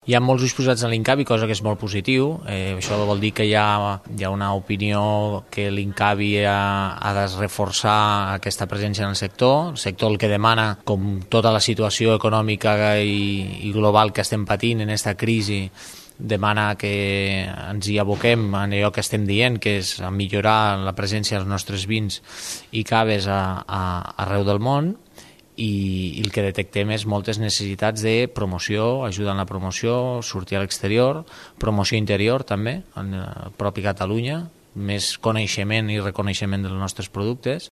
Hi ha molts ulls posats en l'Incavi, cosa que és molt positiu. Això vol dir que hi ha una opinió que l'Incavi ha de reforçar aquesta presència en el sector el que demana, com tota la situació econòmica i global que estem patint en aquesta crisi, demana que ens hi aboquem en allò que estem dient, que és a millorar la presència dels nostres vins i caves arreu del món. I el que detectem és moltes necessitats de promoció, ajuda en la promoció, sortir a l'exterior, promoció interior també, en el propi Catalunya, més coneixement i reconeixement dels nostres productes.